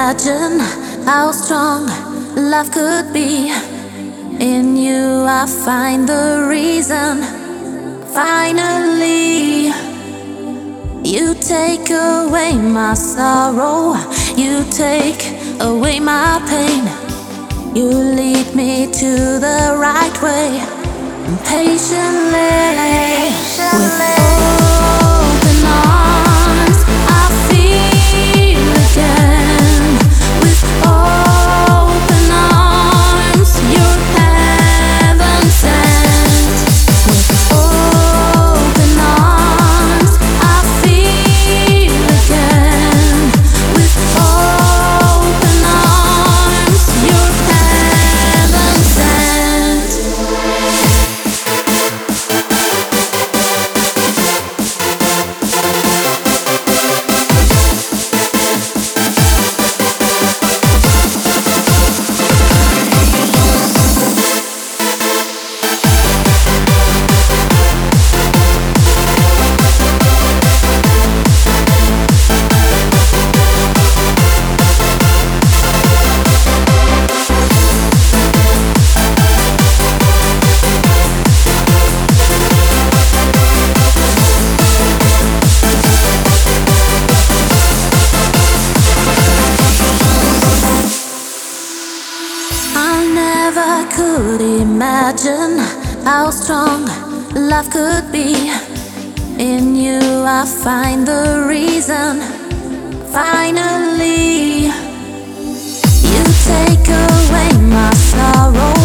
imagine how strong love could be. In you I find the reason. Finally, you take away my sorrow, you take away my pain. You lead me to the right way, patiently, with open arms. I feel again, with open arms. You're heaven sent. With open arms, I feel again. With open arms, you're heaven sent. Could imagine how strong love could be. In you I find the reason. Finally, you take away my sorrow,